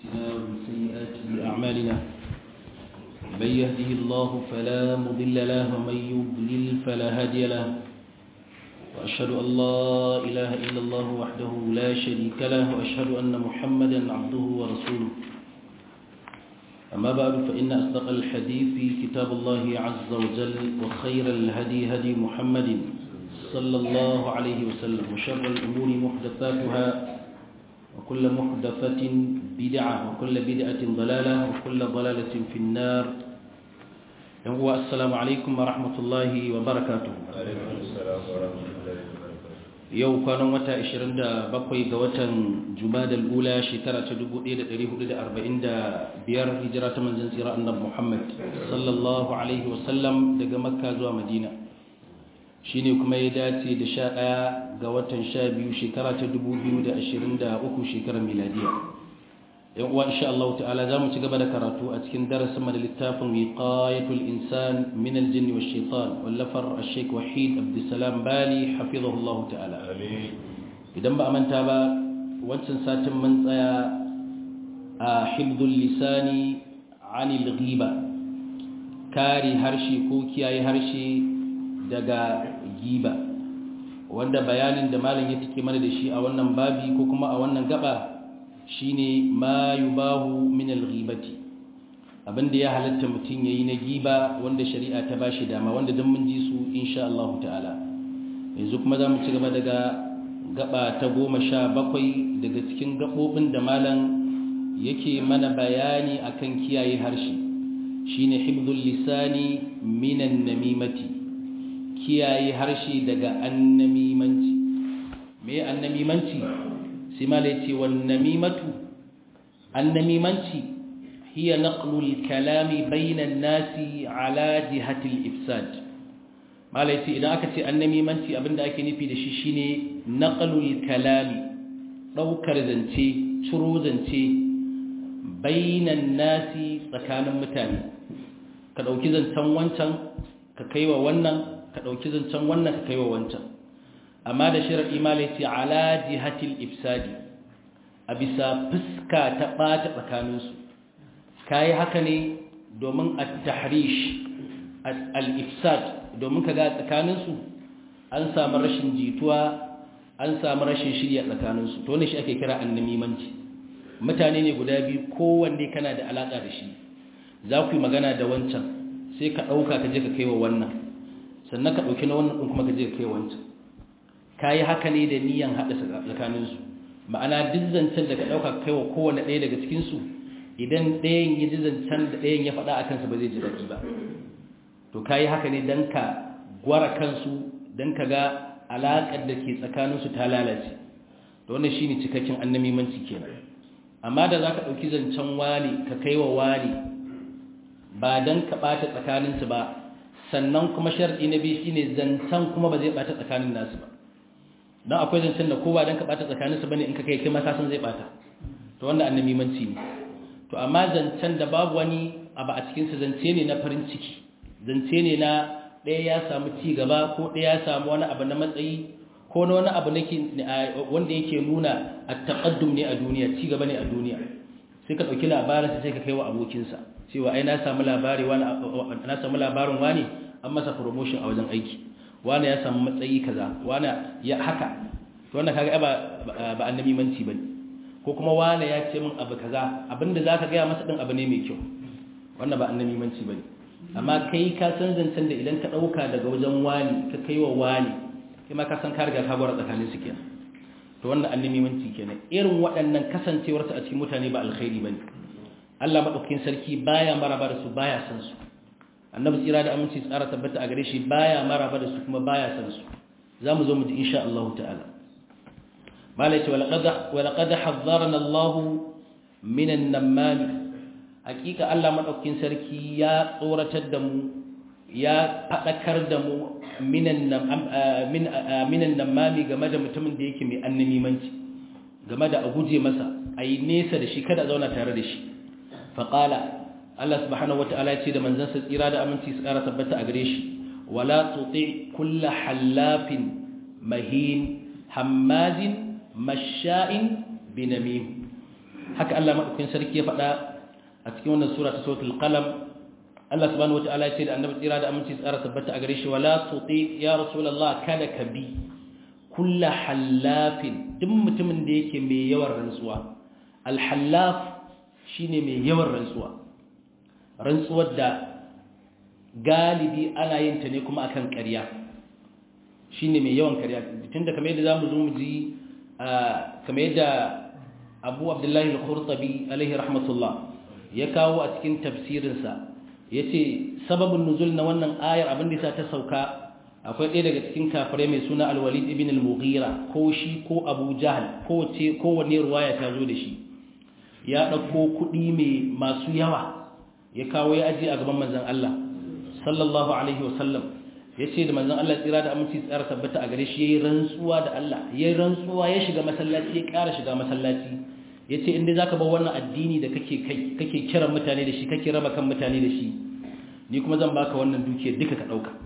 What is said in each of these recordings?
أنفسنا ومن سيئات أعمالنا من يهده الله فلا مضل له ومن يضلل فلا هادي له وأشهد أن لا إله إلا الله وحده لا شريك له وأشهد أن محمدا عبده ورسوله أما بعد فإن أصدق الحديث كتاب الله عز وجل وخير الهدي هدي محمد صلى الله عليه وسلم وشر الأمور محدثاتها وكل محدثة بدعة وكل بدعة ضلالة وكل ضلالة في النار. السلام عليكم ورحمة الله وبركاته. عليكم السلام ورحمة الله وبركاته. يو كانوا متى 27 ga watan Jumadal Ula shekara ta 1445 hijira ta manzon tsira annabi Muhammad sallallahu alaihi wasallam daga Makka zuwa Madina. Shine kuma ya dace da 11 ga watan 12 shekara ta 2023 shekarar miladiya. Yan uwa insha Allah ta'ala zamu ci gaba da karatu a cikin darasin mu da littafin Wiqayatul Insan min al-Jinn wash-Shaytan wallafar Sheikh Wahid Abdussalam Bali hafizahullah ta'ala. Amin. Idan ba a manta ba wancan satin mun tsaya a hibdul lisani 'anil ghiba, kare harshe ko kiyaye harshe daga giba, wanda bayanin da malam ya take mana da shi a wannan babi ko kuma a wannan gaba shine ma yubahu min al-ghibati, abinda ya halatta mutun yayi na giba wanda shari'a ta bashi dama, wanda dan mun ji su insha Allah ta'ala. Yanzu kuma zamu ci gaba daga gaba ta 17 daga cikin gabobin da malam yake mana bayani akan kiyaye harshe, shine hibdul lisani minan namimati, kiyaye harshe daga annamimanci. Me annamimanci? sai mala yace wan namimatu, annamimanci hiya naqlul kalami bainan nasi ala jihati al-ifsad. mala yace idan aka ce annamimanci abinda ake nufi da shi shine naqlul kalami, daukar zance, ciro zance bainan nasi, tsakanin mutane. Ka dauki zancen wancan ka kaiwa wannan, ka dauki zancen wannan ka kaiwa wancan, amma da shirar imali ce ala jihatil ifsadi, a bisa fuska ta ɓata tsakaninsu. Ka yi haka ne domin at-tahrish al-ifsad, domin ka ga tsakaninsu an samu rashin jituwa, an samu rashin shirya tsakaninsu. To ne shi ake kira annamimanci. Mutane ne guda biyu, kowanne kana da alaƙa da shi, za ku yi magana da wancan sai ka ɗauka ka je ka kai wa wannan, sannan ka ɗauki na wannan ɗin kuma ka je ka kai wancan. Ka yi haka ne da niyan haɗa tsakaninsu, ma'ana duk zancen da ka ɗauka kai wa kowane ɗaya daga cikinsu, idan ɗayan ya ji zancen da ɗayan ya faɗa a kansa ba zai ji daɗi ba. To ka yi haka ne don ka gwara kansu, don ka ga alaƙar da ke tsakaninsu ta lalace. To wannan shi ne cikakken annamimanci kenan. Amma da za ka ɗauki zancen wani ka kai wa wani ba don ka ɓata tsakaninsu ba, sannan kuma sharɗi na biyu shine zancen kuma ba zai ɓata tsakanin nasu ba. Don akwai zancen da kowa don ka ɓata tsakaninsu bane in ka kai ma kasan zai ɓata. To wanda annamimanci ne. To amma zancen da babu wani abu a cikinsa zance ne na farin ciki, zance ne na ɗaya ya samu ci gaba ko ɗaya ya samu wani abu na matsayi ko na wani abu wanda yake nuna at-taqaddum ne a duniya, ci gaba ne a duniya. Sai ka ɗauki labarinsa sai ka kai wa abokinsa cewa ai na samu labarin wani an masa promotion a wajen aiki, wani ya samu matsayi kaza, wani ya haka. To wannan kaga ba annamimanci bane. Ko kuma wani ya ce min abu kaza, abinda zaka ga masa din abu ne mai kyau, wannan ba annamimanci bane. Amma kai ka san zancen da idan ka dauka daga wajen wani ka kaiwa wani, kai ma ka san ka riga ka gwara tsakanin su kenan. To wannan annamimanci kenan. Irin waɗannan kasancewarsu a cikin mutane ba alkhairi bane. Allah madaukakin sarki baya maraba da su, baya san su. Annabi tsira da aminci tsara tabbata a gare shi baya maraba da su kuma baya san su. Zamu zo mu ji insha Allah ta'ala. Malai ce walaqad hazzarana Allah min an-namam. Hakika Allah madaukakin sarki ya tsoratar da mu, ya fadakar da mu minan namami game da mutumin da yake mai annamimanci, game da a guje masa, a yi nesa da shi, kada a zauna tare da shi. Faƙala Allah subhanahu wata'ala ya ce da manzansa tsira da aminci su ƙara tabbata a gare shi, wala tuti kulla hallafin mahin hammazin masha'in binamim. haka Allah madaukakin sarki ya faɗa a cikin wannan sura ta suratul qalam Allah subhanahu wataala ya ce da annabi tsira da aminci tsara tabbata a gare shi wala tuti ya rasulullah kada ka bi kullu halafin duk mutumin da yake mai yawan rantsuwa al-halaf shine mai yawan rantsuwar da galibi ana yin ta ne kuma akan ƙarya shine mai yawan ƙarya tunda kamar yadda zamu zo mu ji kamar yadda Abu Abdullahi al-Qurtubi alaihi rahmatullah ya kawo a cikin tafsirinsa yace sababin nuzul na wannan ayar abin da ta sauka akwai ɗaya daga cikin kafirai mai suna Al-Walid ibn al-Mughira ko shi ko Abu Jahl ko wanne ruwaya ta zo da shi ya ɗauko kuɗi mai masu yawa ya kawo ya ajiye a gaban manzon Allah sallallahu alaihi wasallam ya ce da manzon Allah tsira da aminci tsara tabbata a gare shi ya yi rantsuwa da Allah ya yi rantsuwa ya shiga masallaci ya ƙara shiga masallaci ya ce inda za ka bar wannan addini da kake kiran mutane da shi kake raba kan mutane da shi ni kuma zan baka wannan dukiyar duka ka ɗauka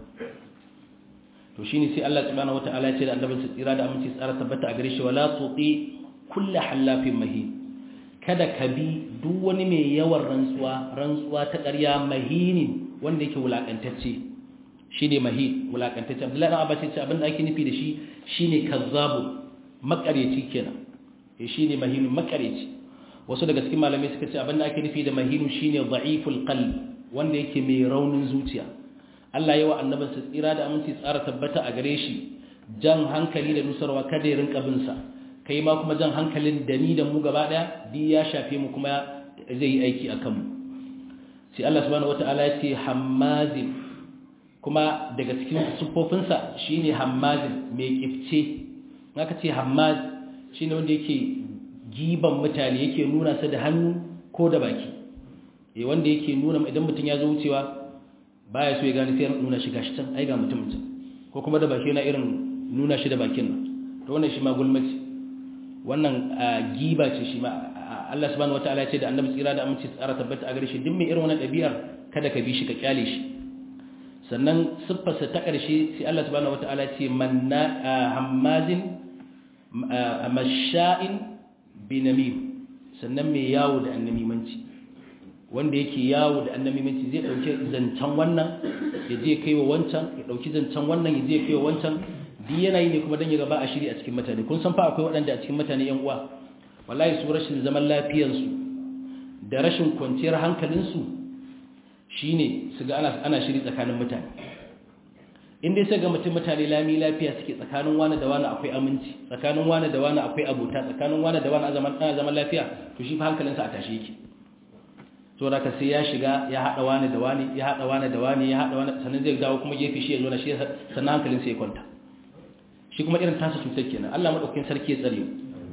to shine sai Allah subhanahu wataala ya ce da annabinsa tsira da aminci tsara tabbata a gare shi wala tuti kullu halafin mahin kada ka bi duk wani mai yawan rantsuwa ta ƙarya mahinin wanda yake wulakantacce shine mahin wulakantacce Abdullahi ibn Abbas ya ce abin da ake nufi da shi shine kazzabu makareci kenan shine mahin makareci wasu daga cikin malamai suka ce abin da ake nufi da mahinu shine dha'iful qalb wanda yake mai raunin zuciya Allah yawa annabinsa tsira da aminci tsara tabbata a gare shi jan hankali da nusarwa kada ya rinka bin sa kai ma kuma jan hankalin da ni da mu gaba daya di ya shafe mu kuma zai yi aiki akan mu sai Allah subhanahu wataala ya ce hammazin kuma daga cikin sufofinsa shine hammazin mai kifce naka ce hammaz shine wanda yake giban mutane yake nuna su da hannu ko da baki wanda yake nuna idan mutum ya zo wucewa baya so ya gane sai nuna shi gashi can ai ga mutum ko kuma da baki yana irin nuna shi da bakin nan to wannan shi ma gulmaci wannan giba ce shi ma Allah subhanahu wataala ya ce da annabi tsira da aminci tsara tabbata a gare shi duk mai irin wannan ɗabi'ar kada ka bi shi ka kyale shi sannan siffarsa ta ƙarshe sai Allah subhanahu wataala ya ce hammazin masha'in binamim sannan mai yawo da annamimanci wanda yake yawo da annamimanci zai dauke zancen wannan ya je kaiwa wancan ya dauki zancen wannan ya je kaiwa wancan duk yana yi ne kuma dan ya gaba a shiri a cikin mutane kun san fa akwai waɗanda a cikin mutane yan uwa wallahi su rashin zaman lafiyar su da rashin kwanciyar hankalin su shine su ga ana shiri tsakanin mutane in dai sai ga mutane lami lafiya suke tsakanin wani da wani akwai aminci tsakanin wani da wani akwai abota tsakanin wani da wani ana zaman lafiya to shi fa hankalinsa a tashi yake to da ka sai ya shiga ya hada wani da wani ya hada wani da wani ya hada wani sannan zai dawo kuma gefe shi ya zo na shi sannan hankalinsa ya kwanta shi kuma irin tasa cutar kenan Allah madaukakin sarki ya tsare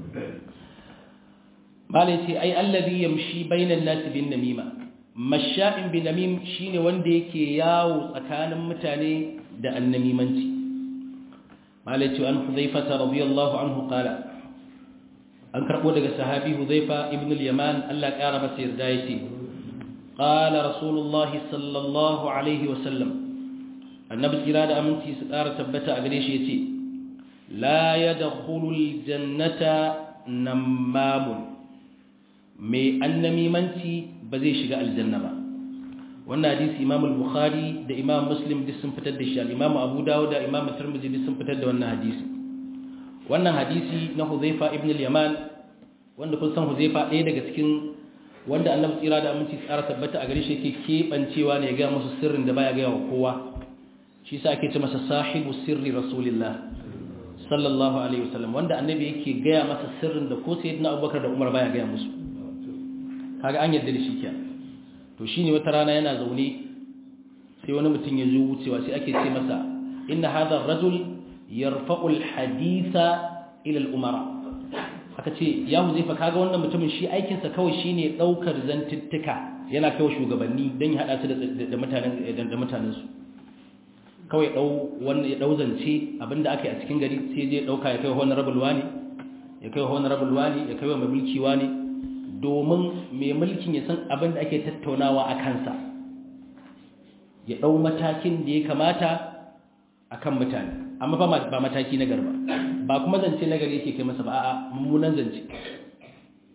malai ce ai allazi yamshi bainan nasi bin namima masha'in bin namim shine wanda yake yawo tsakanin mutane da annamimanci malai ce an Hudhaifa radiyallahu anhu qala an karbo daga sahabi Hudhaifa ibn al-Yaman Allah kara masa yarda yace qala rasulullah sallallahu alaihi wasallam annabi kira da aminci su kara tabbata a gare shi yace la yadkhulul jannata namamun mai annamimanci ba zai shiga aljanna ba wannan hadisi Imam al-Bukhari da Imam Muslim duk sun fitar da shi Imam Abu Dawud da Imam Tirmidhi duk sun fitar da wannan hadisi na Hudhaifa ibn al-Yaman wanda kun san Hudhaifa ɗaya daga cikin wanda Annabi tsira da aminci tsara tabbata a gare shi yake kebancewa ne ya ga musu sirrin da baya ga wa kowa shi yasa ake ce masa sahibu sirri rasulillah sallallahu alaihi wasallam wanda Annabi yake ga masa sirrin da ko sayyidina Abubakar da Umar baya ga musu kaga an yarda da shi kenan to shine wata rana yana zaune sai wani mutum ya zo wucewa sai ake ce masa inna hadha ar-rajul yarfa'u al-haditha ila al-umara aka ce ya Huzaifa kaga wannan mutumin shi aikin sa kawai shine daukar zantuttuka yana kai shugabanni dan ya hada su da mutanen su kawai ya dau zance abinda ake a cikin gari sai je dauka ya kai honorable wani ya kai honorable wani ya kai wa mulki wani domin mai mulkin ya san abin da ake tattaunawa a kansa ya ɗau matakin da ya kamata a kan mutane amma ba mataki na garba ba kuma zance na gari yake kai masa ba a mummunan zance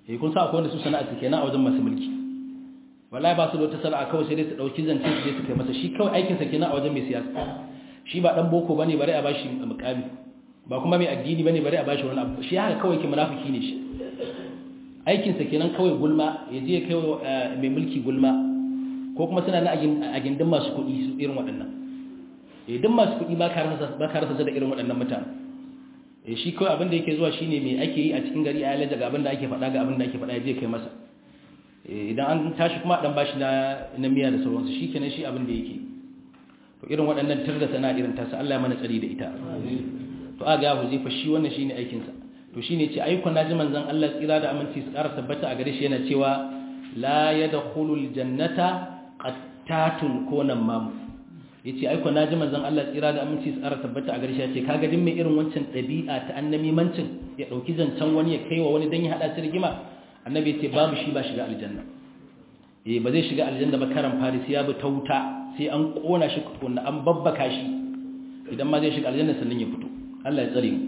kun sa akwai wanda su sana'a su kenan a wajen masu mulki wallahi ba su da wata sana'a kawai sai dai su dauki zance su je su kai masa shi kawai aikin sa kenan a wajen mai siyasa shi ba dan boko bane bare a bashi mukami ba kuma mai addini bane bare a bashi wani abu shi haka kawai ke munafiki ne shi aikin sa kenan kawai gulma ya je kai mai mulki gulma ko kuma suna na a gindin masu kuɗi su irin waɗannan duk masu kuɗi ba ka rasa da irin waɗannan mutane shi kawai abin da yake zuwa shine me ake yi a cikin gari a yalaja ga abin da ake faɗa ga abin da ake faɗa ya je kai masa idan an tashi kuma dan bashi na miya da sauransu shi kenan shi abin da yake to irin waɗannan tirda sana irin tasa Allah ya mana tsari da ita to aga ya huze fa shi wannan shine aikin sa to shine ce ayyukan naji manzon Allah tsira da aminci su ƙara tabbata a gare shi yana cewa la yadkhulul jannata qattatun ko nan mamu yace ayyukan naji manzon Allah tsira da aminci su ƙara tabbata a gare shi yace kaga din mai irin wancan ɗabi'a ta annamimancin ya dauki zancen wani ya kaiwa wani dan ya hada shi rigima annabi yace babu shi ba shiga aljanna ba zai shiga aljanna ba karan fari sai ya bi ta wuta sai an kona shi kunna an babbaka shi idan ma zai shiga aljanna sannan ya fito Allah ya tsare mu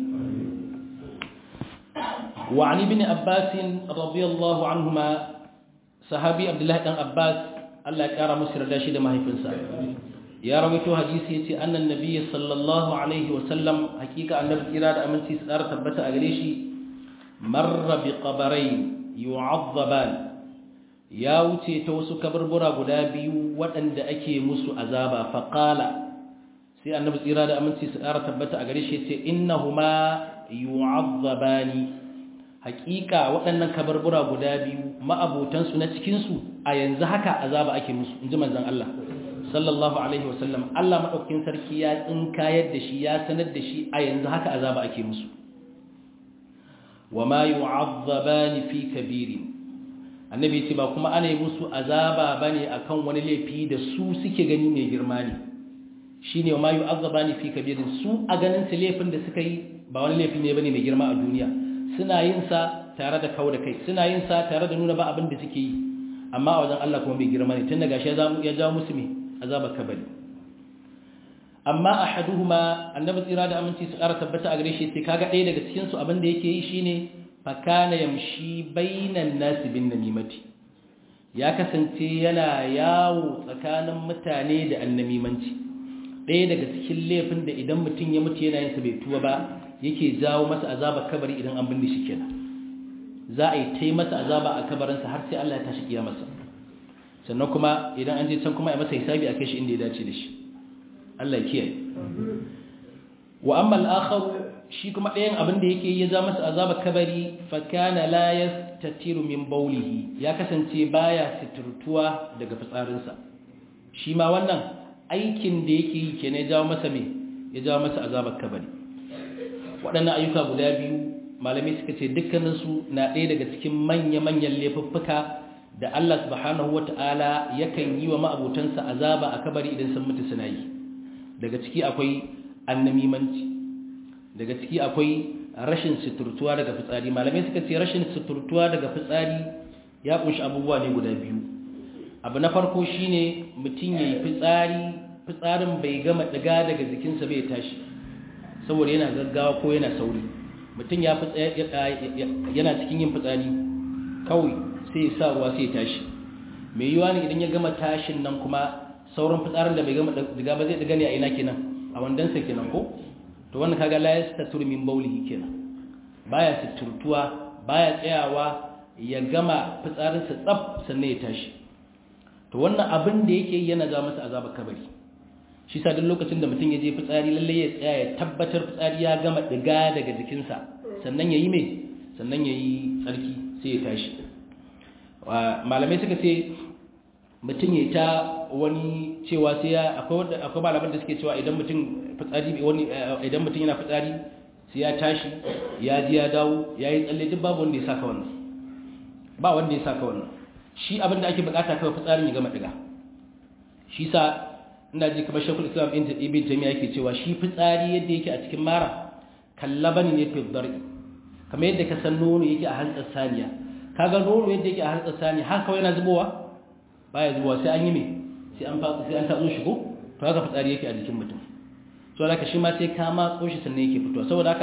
wa ali ibn abbas radiyallahu anhuma sahabi abdullahi dan abbas Allah ya kara musu yarda shi da mahaifinsa ya rawaito hadisi yace annan nabiyyi sallallahu alaihi wa sallam hakika annabi kira da aminci su tsara tabbata a gare shi marra bi qabrayn yu'azzaban ya wuce ta wasu kaburbura guda biyu waɗanda ake musu azaba faqala sai annabi tsira da aminci su tsara tabbata a gare shi yace innahuma yu'azzabani hakika waɗannan kaburbura guda biyu ma'abotan su na cikin su a yanzu haka azaba ake musu inji manzon Allah sallallahu alaihi wasallam Allah madaukakin sarki ya tsinkayar da shi ya sanar da shi a yanzu haka azaba ake musu wama yu'azzabani fi kabirin annabi ce ba kuma ana yi musu azaba bane akan wani laifi da su suke gani mai girma ne shine wama yu'azzabani fi kabirin su a ganin su laifin da suka yi ba wani laifi ne bane mai girma a duniya suna yin sa tare da kauda kai suna yin sa tare da nuna ba abin da suke yi amma a wajen Allah kuma mai girma ne tunda gashi ya jawo musu me azaba kabari amma ahaduhuma annabi tsira da aminci su ƙara tabbata a gare shi sai kaga ɗaya daga cikin su abin da yake yi shine fakana yamshi bainan nasi bin namimati ya kasance yana yawo tsakanin mutane da annamimanci ɗaya daga cikin laifin da idan mutum ya mutu yana yin sa bai tuwa ba yake jawo masa azaba kabari idan an binne shi kenan za a yi tai masa azaba a kabarinsa har sai Allah ya tashi kiyamarsa sannan kuma idan an je can kuma ya masa hisabi a kai shi inda ya dace da shi Allah ya kiyaye wa amma al-akhar shi kuma ɗayan abin da yake ya ja masa azaba kabari fa kana la yastatiru min bawlihi ya kasance baya siturtuwa daga fitsarinsa shi ma wannan aikin da yake yi kenan ya jawo masa me ya jawo masa azabar kabari waɗannan ayyuka guda biyu malamai suka ce dukkaninsu na ɗaya daga cikin manya-manyan laifuffuka da Allah subhanahu wata'ala yakan yi wa ma'abotansa azaba a kabari idan sun mutu suna yi daga ciki akwai annamimanci daga ciki akwai rashin suturtuwa daga fitsari malamai suka ce rashin suturtuwa daga fitsari ya kunshi abubuwa ne guda biyu abu na farko shine mutum yayi fitsarin bai gama diga daga jikinsa bai tashi saboda yana gaggawa ko yana sauri mutum ya yana cikin yin fitsari kawai sai ya sa ruwa sai ya tashi mai yiwa ne idan ya gama tashin nan kuma sauran fitsarin da bai gama diga ba zai diga ne a ina kenan a wandansa kenan ko to wannan kaga la yastatur min bawlihi kenan baya siturtuwa baya tsayawa ya gama fitsarinsa tsaf sannan ya tashi to wannan abin da yake yana ga masa azabar kabari shi sa duk lokacin da mutum ya je fitsari lalle ya tsaya ya tabbatar fitsari ya gama diga daga jikinsa sannan yayi me sannan yayi tsarki sai ya tashi malamai suka ce mutum ya ta wani cewa sai ya akwai malaman da suke cewa idan mutum yana fitsari sai ya tashi ya ji ya dawo ya yi tsalle duk babu wanda ya saka wannan ba wanda ya saka wannan shi abin da ake bukata kawai fitsarin ya gama diga shi sa ina ji kamar shekul islam ibn jami'a yake cewa shi fitsari yadda yake a cikin mara kallabani ne fi dari kamar yadda ka san nono yake a hantsar saniya kaga nono yadda yake a hantsar saniya haka kawai yana zubowa baya zuwa sai an yi me sai an tatso shi ko to haka fitsari yake a jikin mutum so haka shi ma sai ka matso shi sannan yake fitowa saboda haka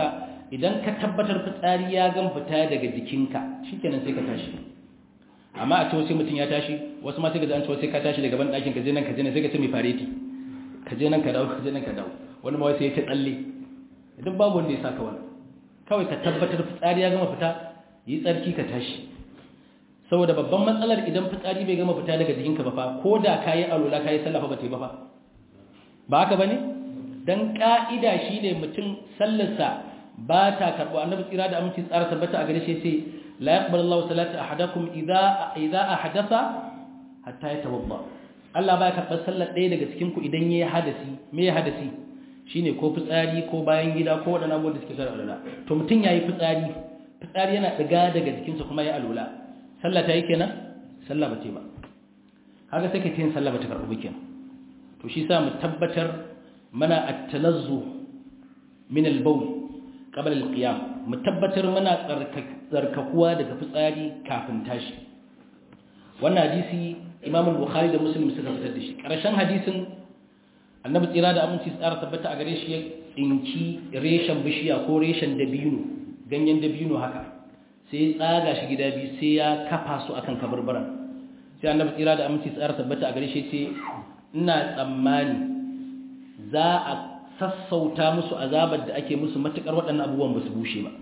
idan ka tabbatar fitsari ya gan fita daga jikinka shikenan sai ka tashi amma a ce sai mutum ya tashi wasu ma sai ga an ce sai ka tashi daga ban ɗakin ka je nan ka je nan sai ka ce mai fareti ka je nan ka dawo ka je nan ka dawo wani ma sai ya ta tsalle idan babu wanda ya saka wani kawai ka tabbatar fitsari ya gama fita yi tsarki ka tashi saboda babban matsalar idan fitsari bai gama fita daga jikinka ba fa ko da kayi alula kayi sallah ba ta yi ba fa ba haka bane dan ka'ida shine mutum sallarsa ba ta karbo annabi tsira da aminci tsara tabbata a gare shi sai la yaqbalu Allahu salata ahadakum idza ahdatha hatta yatawadda Allah ba ya karbar sallar ɗaya daga cikin ku idan yayi hadasi me ya hadasi shine ko fitsari ko bayan gida ko wadannan abubuwan da suke tsara alula to mutum yayi fitsari yana diga daga jikinsa kuma yayi alula sallah ta yi kenan sallah ba ce ba haka sai ka yin sallah ba ta karɓi kenan to shi sa mu tabbatar mana at-tanazzu min al-bawl qabla al-qiyam mu tabbatar mana tsarkakuwa daga fitsari kafin tashi wannan hadisi Imam al-Bukhari da Muslim suka fitar da shi karshen hadisin Annabi tsira da aminci tsara tabbata a gare shi ya tsinki reshen bishiya ko reshen dabino ganyen dabino haka sai tsaga shi gida biyu sai ya kafa su akan kabarbaran sai annabi tsira da aminci tsara tabbata a gare shi ce ina tsammani za a sassauta musu azabar da ake musu matukar waɗannan abubuwan ba su bushe ba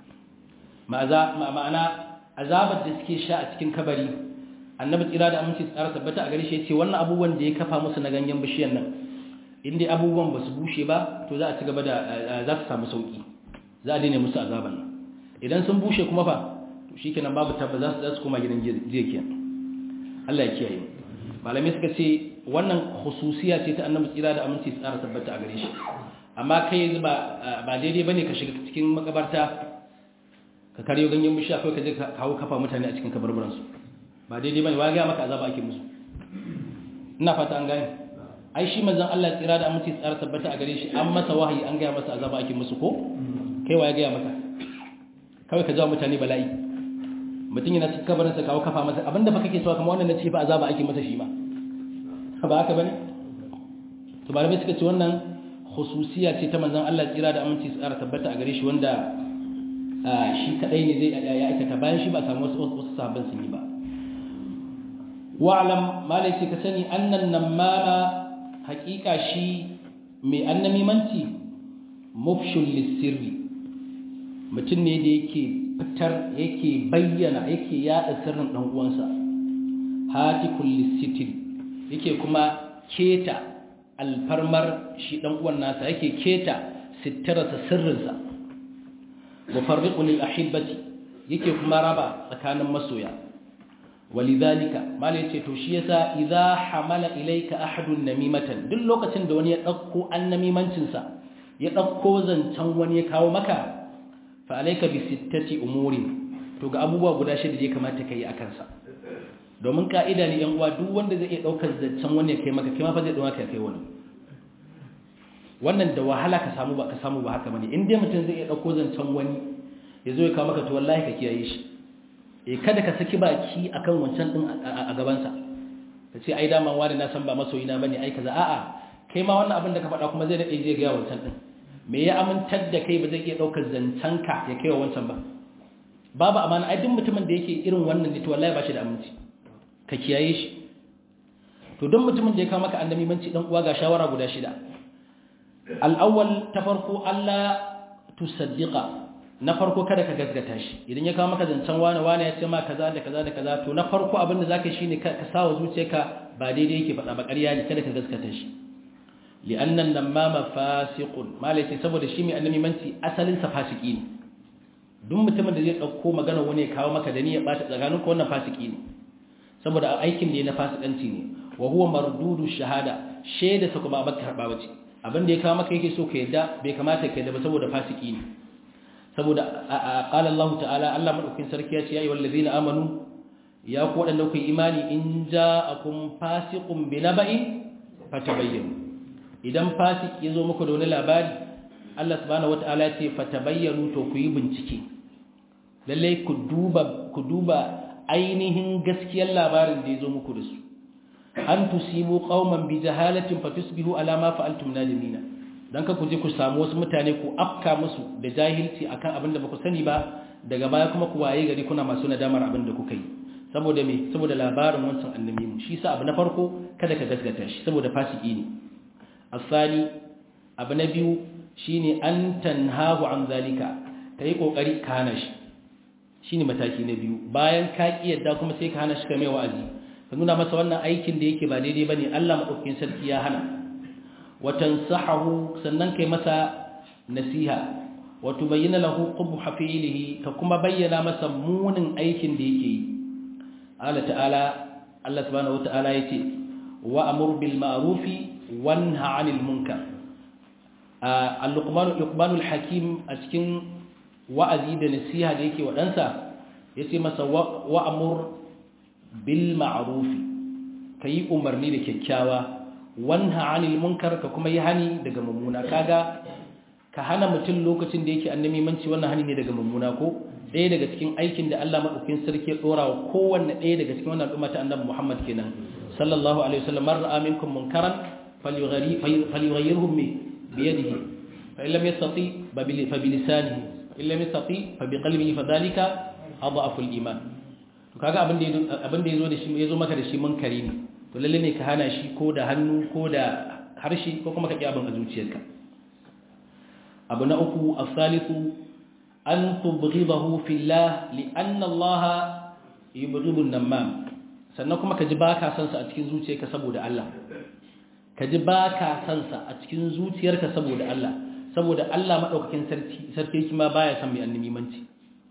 ma'ana azabar da suke sha a cikin kabari annabi tsira da aminci tsara tabbata a gare shi ce wannan abubuwan da ya kafa musu na ganyen bishiyar nan in dai abubuwan ba su bushe ba to za a ci gaba da za su samu sauki za a daina musu azabar nan idan sun bushe kuma fa to shikenan babu tabba za su koma gidan jiya kenan Allah ya kiyaye malamai suka ce wannan khususiya ce ta annabi tsira da aminci tsara tabbata a gare shi amma kai yanzu ba daidai bane ka shiga cikin makabarta ka karyo ganyen bishiya kai ka je ka kawo kafa mutane a cikin kabarbaran su ba daidai bane wa ga maka azaba ake musu ina fata an gane ai shi manzon Allah tsira da aminci tsara tabbata a gare shi an masa wahayi an ga masa azaba ake musu ko kai wa ya ga maka kawai ka jawo mutane bala'i mutum yana cikin kabarinsa kawo kafa masa abinda fa kake so kamar wannan na ce fa azaba ake masa shi ma ba haka bane to malamai suka ce wannan khususiya ce ta manzon Allah tsira da aminci tsara tabbata a gare shi wanda shi kadai ne zai ya aikata bayan shi ba samu wasu sahabban sun yi ba wa'lam malai ce ka sani annan namama haqiqa shi mai annamimanci mufshul lisirri mutum ne da yake bayyana yake yada sirrin dan uwansa hatikul lisitir yake kuma keta alfarmar shi dan uwan nasa yake keta sittarsa sirrinsa mufarriqu lil ahibbati yake kuma raba tsakanin masoya walidhalika mal yace to shi yasa idza hamala ilayka ahadun namimatan duk lokacin da wani ya dauko annamimancin sa ya dauko zancan wani ya kawo maka fa alayka bi sittati umuri to ga abubuwa guda shida da ya kamata kai akan sa domin ka'ida ne yan uwa duk wanda zai iya daukar zancen wani ya kai maka kai ma fa zai dauka kai wani wannan da wahala ka samu ba haka bane in dai mutum zai iya dauko zancen wani ya zo ya kawo maka to wallahi ka kiyaye shi kada ka saki baki akan wancan din a gaban sa kace ai dama wani na san ba masoyi na bane ai kaza a'a kai ma wannan abin da ka faɗa kuma zai dade zai ga wancan din me ya amintar da kai ba zai iya daukar zancen ka ya kai wa wancan ba babu amana ai duk mutumin da yake irin wannan ne to wallahi ba shi da aminci ka kiyaye shi to don mutumin da ya kawo maka annabi manci dan uwa ga shawara guda shida al-awwal ta farko Allah tusaddiqa na farko kada ka gaskata shi idan ya kawo maka zancen wani ya ce ma kaza da kaza da kaza to na farko abin da zaka shine ka sawa zuciyarka ba daidai yake faɗa ba ƙarya ne kada ka gaskata shi li'anna an-namama fasiqun malai sai saboda shi mai annabi manci asalin sa fasiki ne duk mutumin da zai dauko magana wani ya kawo maka da ni ya bata tsakanin ko wannan fasiki ne saboda aikin da ya na fasikanci ne wa huwa mardudu shahada shaida sa kuma ba karba bace abin da ya kawo maka yake so ka yadda bai kamata ka yadda ba saboda fasiki ne saboda qala Allah ta'ala Allah madaukakin sarki ya ce ya ayyuhal ladina amanu ya ku wadanda ku imani in ja'akum fasiqun binaba'in fatabayyanu idan fasik yazo muku da wani labari Allah subhanahu wata'ala ya ce fatabayyanu to ku yi bincike lalle ku duba ainihin gaskiyar labarin da yazo muku da su an tusibu qauman bi jahalatin fatusbihu ala ma fa'altum nadimina dan ka kuje ku samu wasu mutane ku afka musu da jahilci akan abin da baku sani ba daga baya kuma ku waye gari kuna masu nadamar abin da kuka yi saboda me saboda labarin wancan annabi mu shi sa abu na farko kada ka gaskata shi saboda fasiki ne asali abu na biyu shine an tanhahu an zalika kai kokari ka hana shi shine mataki na biyu bayan ka kiyarda kuma sai ka hana shi ka mai wa'azi ka nuna masa wannan aikin da yake ba daidai bane Allah madaukakin sarki ya hana wa tansahu sannan kai masa nasiha wa tubayyana lahu qubha fi'lihi ka kuma bayyana masa munin aikin da yake yi Allah ta'ala Allah subhanahu wa ta'ala yace wa amur bil ma'rufi wanha 'anil munkar al-luqmanul hakim a cikin wa'azi da nasiha da yake wa ɗansa yace masa wa amur bil ma'rufi kai umarni da kyakkyawa wanha 'anil munkar ka kuma yi hani daga mummuna kaga ka hana mutum lokacin da yake annabi manci wannan hani ne daga mummuna ko ɗaya daga cikin aikin da Allah madaukakin sarki ya dora wa kowanne ɗaya daga cikin wannan al'umma ta annabi Muhammad kenan sallallahu alaihi wasallam man ra'a minkum munkaran falyughayyirhu bi yadihi fa illam yastati fa bi lisanihi fa illam yastati fa bi qalbihi fadhalika adhafu al-iman to kaga abin da yazo da shi yazo maka da shi munkari ne to lalle ne ka hana shi ko da hannu ko da harshe ko kuma ka ki abin a zuciyarka abu na uku as-salisu an tubghidahu fillah li anna Allah yubghidu an-namam sannan kuma ka ji baka san sa a cikin zuciyarka saboda Allah ka ji baka san sa a cikin zuciyarka saboda Allah madaukakin sarki kuma baya san mai annabimanci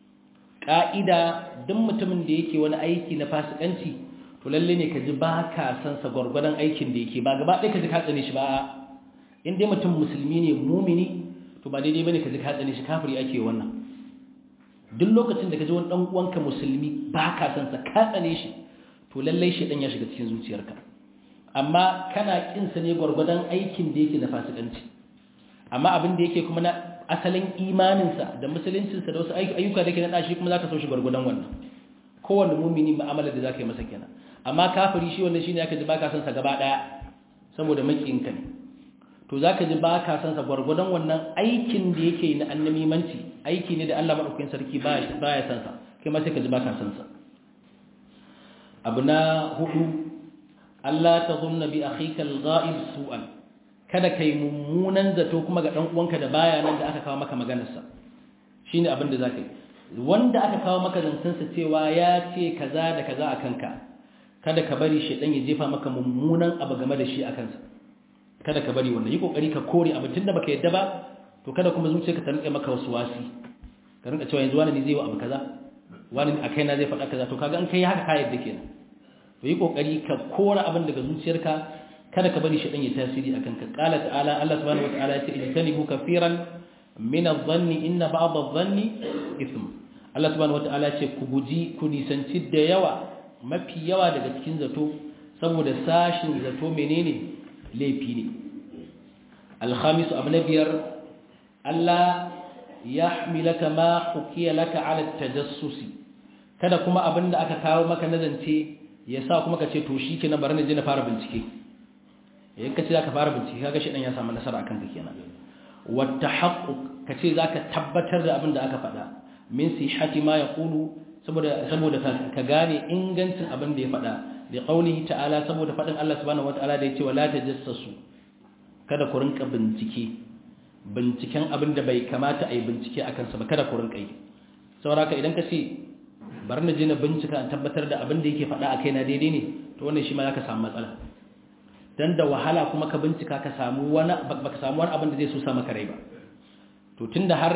ka'ida duk mutumin da yake wani aiki na fasikanci to lalle ne ka ji baka san sa gurgurdan aikin da yake ba gaba ɗaya ka ji ka tsane shi ba in dai mutum musulmi ne mumini to ba daidai bane ka ji ka tsane shi kafiri ake wannan duk lokacin da ka ji wani dan uwanka musulmi baka san sa ka tsane shi to lalle shi dan ya shiga cikin zuciyarka amma kana kin sa ne gurgurdan aikin da yake na fasikanci amma abin da yake kuma na asalin imaninsa da musuluncinsa da wasu ayyuka da ke na shi kuma za ka so shi gwargwadon wannan kowane mumini ma'amalar da za ka yi masa kenan amma kafiri shi wannan shi ne aka ji ba ka san sa gaba ɗaya saboda maƙiyinka ne to za ka ji ba ka san sa gwargwadon wannan aikin da yake yi na annamimanci aiki ne da Allah maɗaukakin sarki ba ya san sa kai ma sai ka ji ba ka san sa abu na hudu Allah ta zunna bi akhika al-ghaib su'an kada kai mummunan zato kuma ga dan uwanka da baya nan da aka kawo maka maganarsa shine abin da zaka yi wanda aka kawo maka zantansa cewa ya ce kaza da kaza akan ka kada ka bari shedan ya jefa maka mummunan abu game da shi akan sa kada ka bari wannan yi kokari ka kore abu tunda baka yadda ba to kada kuma zuciyarka ta rike maka wasi ka rinka cewa yanzu wani ne zai yi abu kaza wani akai na zai faɗa kaza to kaga an kai haka ka yadda kenan to yi kokari ka kora abin daga zuciyarka kada ka bari shedan ya tasiri akan ka qala ta'ala Allah subhanahu wataala ya ce ijtanibu kafiran min adh-dhanni inna ba'd adh-dhanni ithm Allah subhanahu wataala ya ce ku guji ku nisanci da yawa mafi yawa daga cikin zato saboda sashin zato menene laifi ne al-khamis abna biyar Allah yahmilaka ma hukiya laka ala at-tajassusi kada kuma abinda aka kawo maka nazance yasa kuma ka ce to shikenan bari na je na fara bincike yayin kace zaka fara bincike kaga shi dan ya samu nasara akan ka kenan wa tahaqquq kace zaka tabbatar da abin da aka faɗa min sihhati ma yaqulu saboda ka gane ingancin abin da ya faɗa li qawlihi ta'ala saboda faɗin Allah subhanahu wataala da yace wala tajassasu kada ku rinka binciken abin da bai kamata a yi bincike akan sa ba kada ku rinka yi saboda ka idan kace bar na je na bincika an tabbatar da abin da yake faɗa a kaina daidai ne to wannan shi ma zaka samu matsala dan da wahala kuma ka bincika ka samu wani baka samu wani abin da zai so sa maka rai ba to tunda har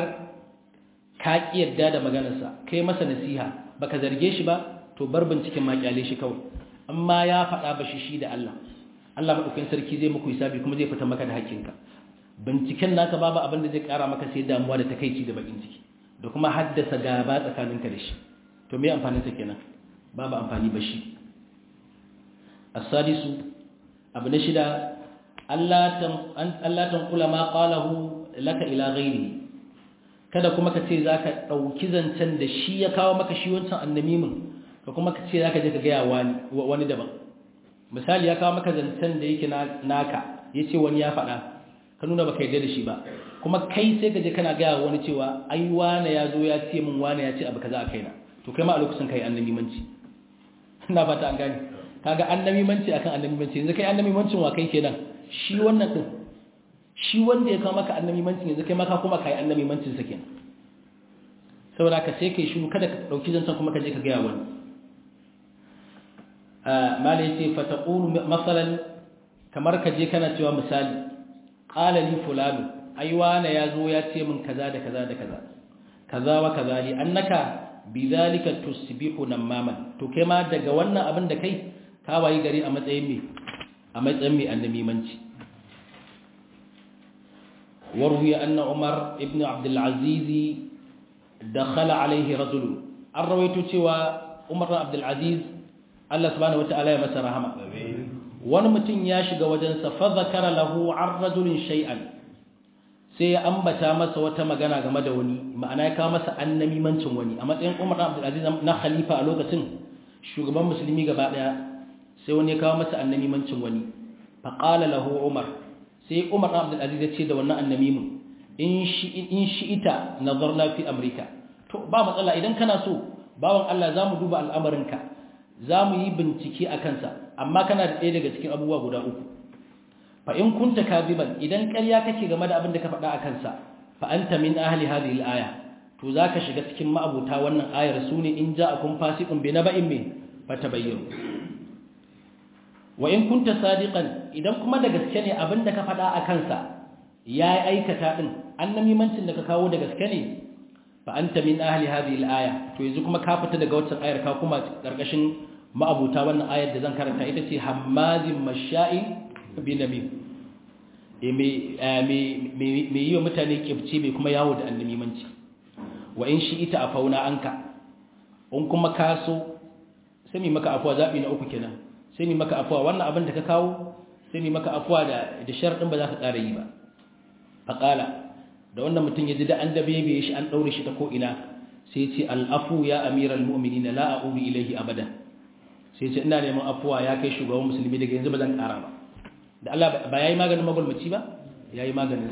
ka ki yadda da maganarsa kai masa nasiha baka zarge shi ba to bar binciken ma kyale shi kawai amma ya faɗa ba shi da Allah Allah madaukakin sarki zai muku hisabi kuma zai fita maka da hakkinka binciken naka babu abin da zai kara maka sai damuwa da takeici da bakin ciki da kuma haddasa gaba tsakaninka da shi to me amfanin sa kenan babu amfani ba shi as-sadisu abu na shida Allah kula ma qalahu laka ila ghairi kada kuma ka ce zaka dauki zancen da shi ya kawo maka shi wancan annamimin ka kuma ka ce zaka je ka ga wani daban misali ya kawo maka zancen da yake naka yace wani ya faɗa ka nuna baka yarda da shi ba kuma kai sai ka je kana ga wani cewa ai wane ya zo ya ce min wane ya ce abu kaza a kaina to kai ma a lokacin kai annabimanci ina fata an gane kaga annabimanci akan annabimanci yanzu kai annabimancin wa kai kenan shi wannan din shi wanda ya kawo maka annabimancin yanzu kai ma ka kuma kai annabimancin sa kenan saboda ka sai kai shiru kada ka dauki zancan kuma ka je ka ga wani malai ce fataqulu masalan kamar ka je kana cewa misali qala li fulanu ai wana yazo ya ce min kaza da kaza da kaza kaza wa kaza li annaka bidhalika tusbihu namaman to kai ma daga wannan abin da kai ka wayi gari a matsayin mai annabimanci warwi anna umar ibn abd al-aziz dakhala alayhi rajul arwaytu cewa umar ibn abd al-aziz Allah subhanahu wataala ya masa rahama wani mutum ya shiga wajensa fa zakara lahu an rajulin shay'an sai ya ambata masa wata magana game da wani ma'ana ya kawo masa annamimancin wani a matsayin Umar Abdul Aziz na khalifa a lokacin shugaban musulmi gaba daya sai wani ya kawo masa annamimancin wani fa qala lahu Umar sai Umar Abdul Aziz ya ce da wannan annamimin in shi'ita nazarna fi amrika to ba matsala idan kana so bawan Allah zamu duba al'amarinka za mu yi bincike a kansa amma kana da ɗaya daga cikin abubuwa guda uku fa in kunta kadiban idan ƙarya kake game da abin da ka faɗa a kansa fa anta min ahli hadhihi al-aya to zaka shiga cikin ma'abuta wannan ayar sune in ja'akum fasiqun bi naba'in min fatabayyanu wa in kunta sadiqan idan kuma da gaske ne abin da ka faɗa a kansa ya aikata din annamimancin da ka kawo da gaske ne fa anta min ahli hadhihi al-aya to yanzu kuma ka fita daga waccan ayar ka kuma karkashin ma'abuta wannan ayar da zan karanta ita ce hammazin masha'in bi nabi me yi wa mutane kibci mai kuma yawo da annamimanci wa in shi ita a fauna anka in kuma kaso sai mi maka afuwa zabi na uku kenan sai mi maka afuwa wannan abin da ka kawo sai mi maka afuwa da sharadin ba za ka ƙara yi ba faqala da wannan mutum ya ji da an dabebe shi an daure shi ta ko ina sai ya ce al-afu ya amiral mu'minin la a'udu ilayhi abada sai ce ina neman afuwa ya kai shugaban musulmi daga yanzu ba zan ƙara ba da Allah ba yayi maganin magulmaci ba yayi maganin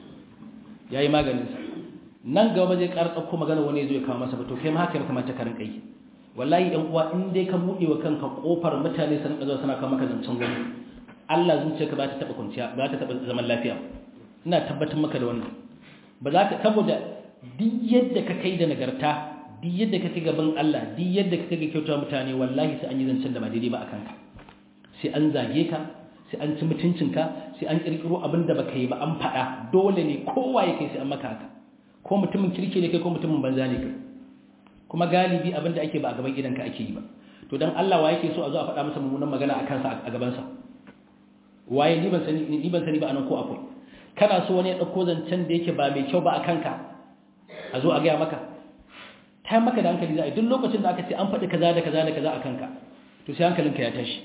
sa nan gaba zai ƙara tsakko magana wani ya zo ya kawo masa ba to kai ma haka ya kamata ka rinka yi wallahi ɗan uwa in dai ka buɗe wa kanka kofar mutane sun rinka zuwa suna kawo maka zancen gwani Allah zuciyarka ba ta taɓa kwanciya ba ta taɓa zaman lafiya ina tabbatar maka da wannan ba za ka saboda duk yadda ka kai da nagarta duk yadda ka kai gaban Allah duk yadda ka kai ga kyautar mutane wallahi sai an yi zancen da ba daidai ba a kanka sai an zage ka sai an ci mutuncinka sai an kirkiro abin da baka yi ba an faɗa dole ne kowa ya kai sai an maka haka ko mutumin kirki ne kai ko mutumin banza ne kai kuma galibi abin da ake ba a gaban gidanka ake yi ba to dan Allah wa yake so a zo a faɗa masa mummunan magana a kansa a gaban sa waye ni ban sani ba anan ko akwai kana so wani ya dauko zancen da yake ba mai kyau ba a kanka a zo a ga maka ta maka da hankali za a duk lokacin da aka ce an faɗi kaza da kaza da kaza a kanka to sai hankalinka ya tashi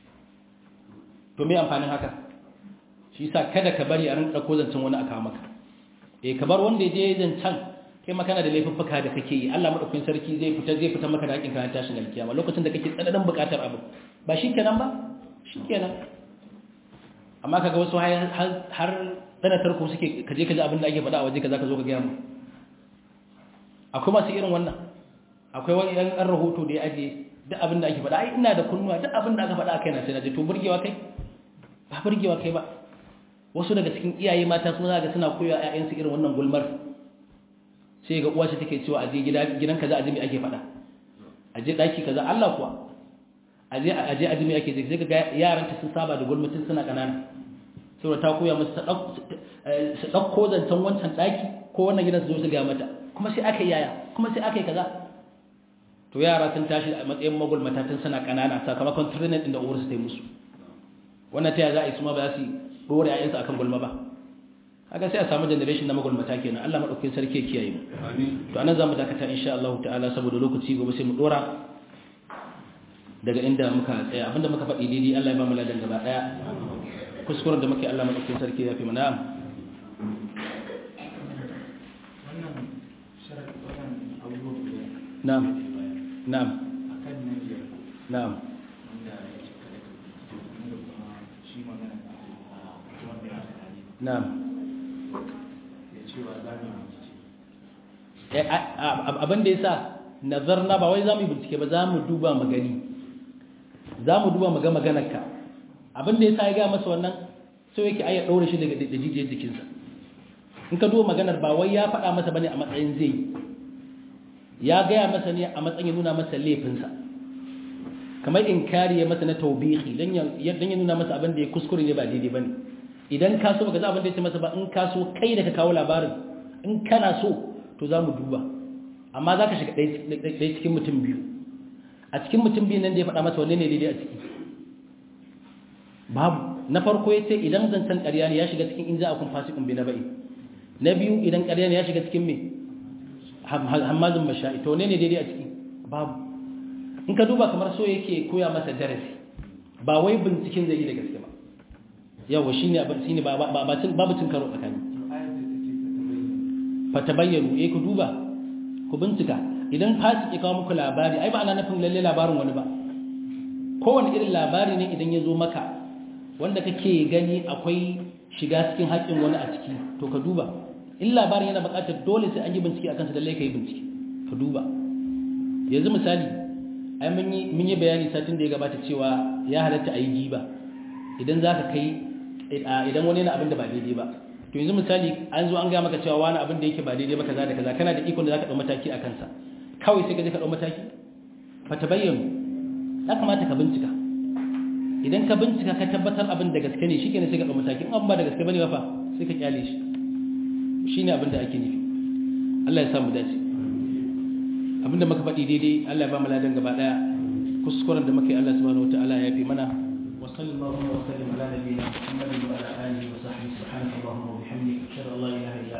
to me amfanin haka shi yasa kada ka bari a ran dauko zancen wani aka maka ka bar wanda ya je zancen kai makana da laifuffuka da kake yi Allah madaukakin sarki zai fita maka da hakkin kan tashin alkiyama lokacin da kake tsananin bukatar abu ba shikenan ba shikenan amma kaga wasu har danatar ku suke kaje kaje abin da ake faɗa a waje kaza ka zo ka ga mu akwai masu irin wannan akwai wani ɗan rahoto da ya aje duk abin da ake faɗa ai ina da kunnuwa duk abin da aka faɗa akai na sai na je to burgewa kai ba burgewa kai ba wasu daga cikin iyaye mata suna ga suna koya ƴaƴansu irin wannan gulmar sai ga uwa ce take cewa aje gidan kaza aje me ake faɗa aje daki kaza Allah kuwa aje me ake je sai ga yaran ta sun saba da gulmatin suna kanana saboda ta koya musu su dauko zancan wancan daki ko wannan gidan su zo su ga mata kuma sai aka yaya kuma sai aka yi kaza to yara sun tashi a matsayin magulmata tun suna kanana sakamakon training din da uwarsu ta yi musu wannan ta za a yi su ma ba za su dore ayyansu akan gulma ba haka sai a samu generation na magulmata kenan Allah madaukakin sarki ya kiyaye mu to anan zamu dakata insha Allah ta'ala saboda lokaci gobe sai mu dora daga inda muka tsaya abinda muka faɗi daidai Allah ya ba mu ladan gaba daya kuskuren da muke Allah madaukakin sarki ya fi mu na'am na'am na'am na'am na'am abin da yasa nazarna ba wai zamu bincike ba zamu duba magani zamu duba maga maganarka abin da yasa ya ga masa wannan sai yake aya daure shi daga jijiyar jikinsa in ka duba maganar ba wai ya faɗa masa bane a matsayin zai ya gaya masa ne a matsayin nuna masa laifinsa kamar inkari ya masa na taubihi dan ya nuna masa abin da ya kuskure ne ba daidai bane idan ka so baka za abin da ya ce masa ba in ka so kai da ka kawo labarin in kana so to za mu duba amma za ka shiga ɗaya cikin mutum biyu a cikin mutum biyu nan da ya faɗa masa wanne ne daidai a ciki babu na farko ya ce idan zancen ƙarya ne ya shiga cikin in za a kun fasikun bi na ba'i na biyu idan ƙarya ne ya shiga cikin me hammazin masha'i to wanne ne daidai a ciki babu in ka duba kamar so yake koya masa darasi ba wai binciken zai yi da gaske ba yawa shine babu cin karo tsakani fatabayyanu ku duba ku bincika idan fasiki kawo muku labari ai ba ana nufin lalle labarin wani ba kowane irin labari ne idan ya zo maka wanda kake gani akwai shiga cikin haƙƙin wani a ciki to ka duba in labarin yana buƙatar dole sai an yi bincike akan sa lalle ka yi bincike ka duba yanzu misali ai mun yi bayani satin da ya gabata cewa ya halatta a yi giba idan zaka kai idan wani yana abin da ba daidai ba to yanzu misali an zo an ga maka cewa wani abin da yake ba daidai ba kaza da kaza kana da ikon da zaka dau mataki a kansa kawai sai ka je ka dau mataki fa tabayyanu ya kamata ka bincika idan ka bincika ka tabbatar abin da gaske ne shikenan sai ka dau mataki in abin ba da gaske bane ba fa sai ka kyale shi shine abin da ake nufi Allah ya sa mu dace abinda muka faɗi daidai Allah ya ba mu ladan gaba daya kuskuren da muka yi Allah subhanahu wataala ya yafi mana وصلى الله وسلم على نبينا محمد وعلى اله وصحبه سبحانك اللهم وبحمدك اشهد ان لا اله الا انت